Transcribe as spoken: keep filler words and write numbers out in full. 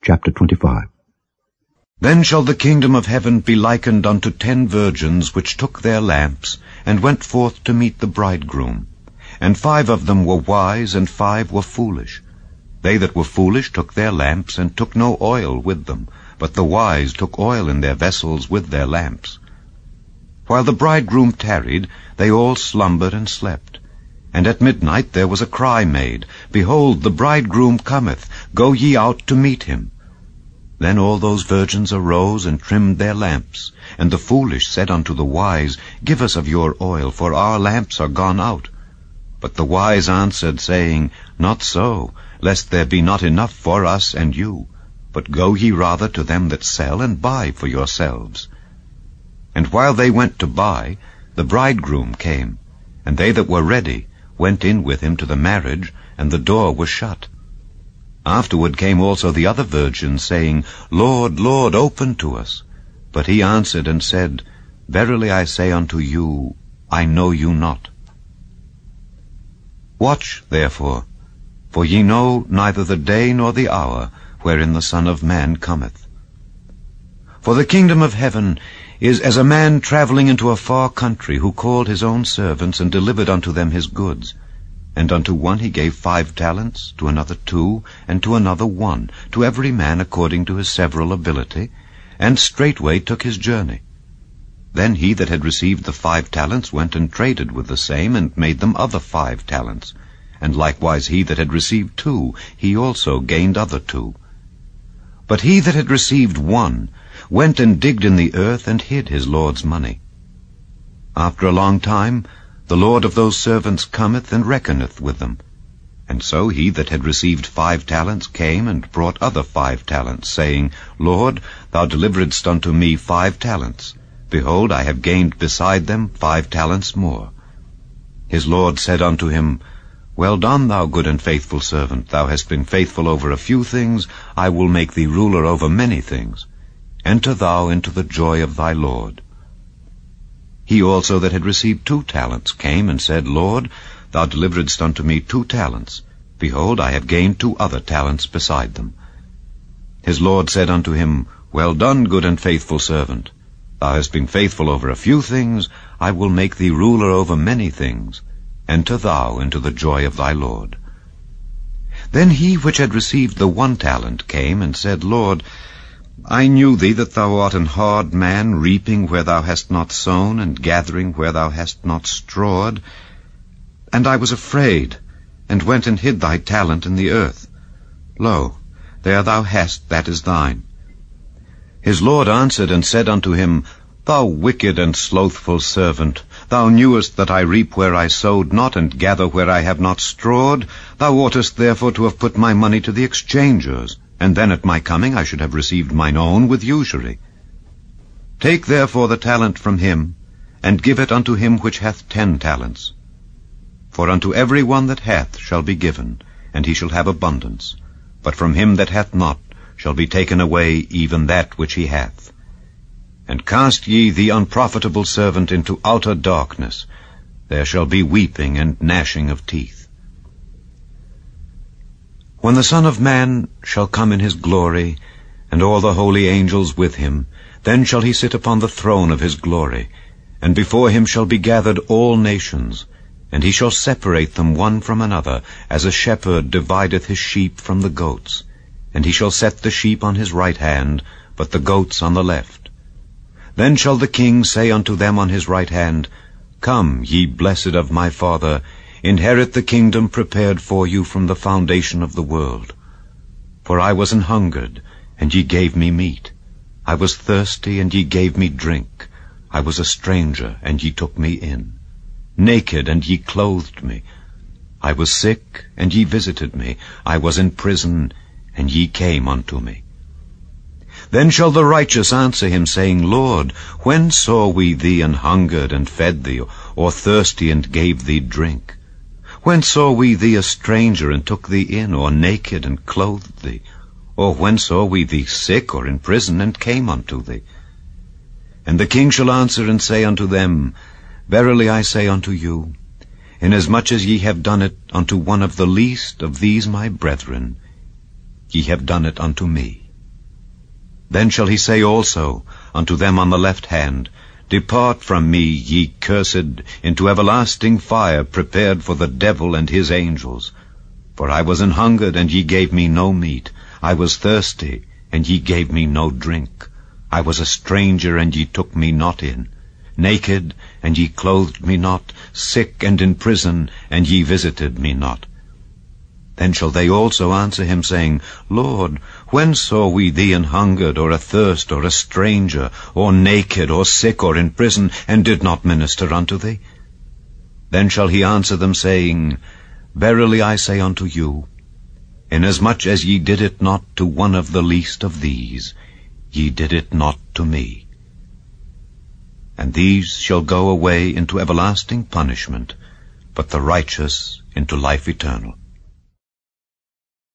chapter twenty-five. Then shall the kingdom of heaven be likened unto ten virgins, which took their lamps, and went forth to meet the bridegroom. And five of them were wise, and five were foolish. They that were foolish took their lamps, and took no oil with them, but the wise took oil in their vessels with their lamps. While the bridegroom tarried, they all slumbered and slept. And at midnight there was a cry made, Behold, the bridegroom cometh, go ye out to meet him. Then all those virgins arose and trimmed their lamps. And the foolish said unto the wise, Give us of your oil, for our lamps are gone out. But the wise answered, saying, Not so, lest there be not enough for us and you. But go ye rather to them that sell, and buy for yourselves. And while they went to buy, the bridegroom came. And they that were ready went in with him to the marriage, and the door was shut. Afterward came also the other virgins, saying, Lord, Lord, open to us. But he answered and said, Verily I say unto you, I know you not. Watch therefore, for ye know neither the day nor the hour wherein the Son of Man cometh. For the kingdom of heaven is as a man travelling into a far country, who called his own servants, and delivered unto them his goods. And unto one he gave five talents, to another two, and to another one, to every man according to his several ability, and straightway took his journey. Then he that had received the five talents went and traded with the same, and made them other five talents. And likewise he that had received two, he also gained other two. But he that had received one went and digged in the earth, and hid his Lord's money. After a long time the Lord of those servants cometh and reckoneth with them. And so he that had received five talents came and brought other five talents, saying, Lord, thou deliveredst unto me five talents. Behold, I have gained beside them five talents more. His Lord said unto him, Well done, thou good and faithful servant. Thou hast been faithful over a few things. I will make thee ruler over many things. Enter thou into the joy of thy Lord. He also that had received two talents came and said, Lord, thou deliveredst unto me two talents. Behold, I have gained two other talents beside them. His Lord said unto him, Well done, good and faithful servant. Thou hast been faithful over a few things. I will make thee ruler over many things. Enter thou into the joy of thy Lord. Then he which had received the one talent came and said, Lord, I knew thee that thou art an hard man, reaping where thou hast not sown, and gathering where thou hast not strawed. And I was afraid, and went and hid thy talent in the earth. Lo, there thou hast, that is thine. His Lord answered and said unto him, Thou wicked and slothful servant, thou knewest that I reap where I sowed not, and gather where I have not strawed. Thou oughtest therefore to have put my money to the exchangers, and then at my coming I should have received mine own with usury. Take therefore the talent from him, and give it unto him which hath ten talents. For unto every one that hath shall be given, and he shall have abundance. But from him that hath not shall be taken away even that which he hath. And cast ye the unprofitable servant into outer darkness. There shall be weeping and gnashing of teeth. When the Son of Man shall come in his glory, and all the holy angels with him, then shall he sit upon the throne of his glory, and before him shall be gathered all nations, and he shall separate them one from another, as a shepherd divideth his sheep from the goats. And he shall set the sheep on his right hand, but the goats on the left. Then shall the king say unto them on his right hand, Come, ye blessed of my Father, inherit the kingdom prepared for you from the foundation of the world. For I was an hungered, and ye gave me meat. I was thirsty, and ye gave me drink. I was a stranger, and ye took me in. Naked, and ye clothed me. I was sick, and ye visited me. I was in prison, and ye came unto me. Then shall the righteous answer him, saying, Lord, when saw we thee an hungered, and fed thee, or thirsty, and gave thee drink? When saw we thee a stranger, and took thee in, or naked, and clothed thee? Or when saw we thee sick, or in prison, and came unto thee? And the king shall answer and say unto them, Verily I say unto you, inasmuch as ye have done it unto one of the least of these my brethren, ye have done it unto me. Then shall he say also unto them on the left hand, Depart from me, ye cursed, into everlasting fire, prepared for the devil and his angels. For I was an hungered, and ye gave me no meat. I was thirsty, and ye gave me no drink. I was a stranger, and ye took me not in. Naked, and ye clothed me not. Sick and in prison, and ye visited me not. Then shall they also answer him, saying, Lord, when saw we thee an hungered, or athirst, or a stranger, or naked, or sick, or in prison, and did not minister unto thee? Then shall he answer them, saying, Verily I say unto you, inasmuch as ye did it not to one of the least of these, ye did it not to me. And these shall go away into everlasting punishment, but the righteous into life eternal.